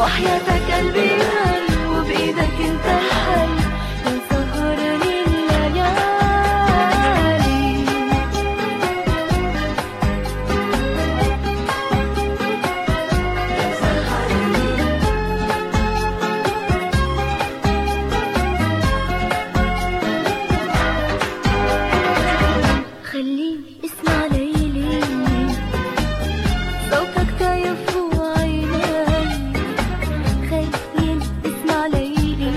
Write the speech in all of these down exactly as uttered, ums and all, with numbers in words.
وحياتك قلبي غالي وبإيدك انت الحل يا مسهرني الليالي. خليني اسمع ليلي صوتك تايه فوق عيني، خليني اسمع ليلي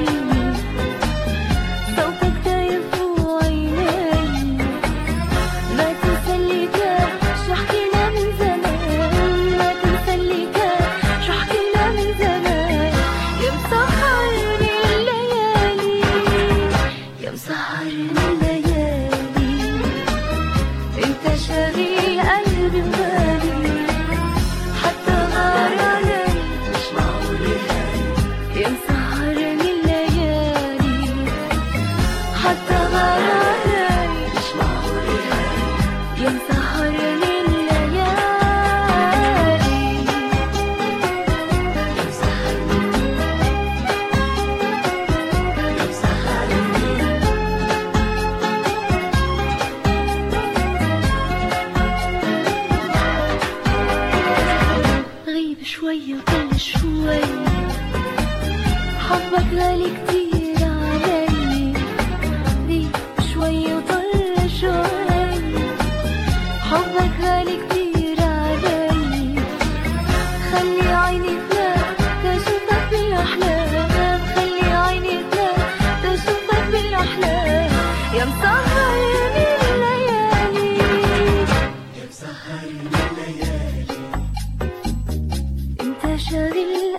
صوتك تايه فوق عيني. ما تنسى اللي كان شو حكينا من زمان، ما تنسى اللي كان شو حكينا من زمان. يا مسهرني الليالي يا مسهرني الليالي، انت شاغل قلبي وغالي حتى غار علي مش معقول هاي. يا مسهرني الليالي حتى غار علي مش معقول هاي. يا مسهرني الليالي يا مسهرني يا مسهرني. غيب شوي وكل شوي حبك غالي كتير علي، غيب شوي وطل شوي حبك غالي كتير علي. خلي عيني تنام تشوفك بالأحلام، خلي عيني تنام تشوفك بالأحلام. يا مسهرني الليالي يا مسهرني الليالي، انت شاغل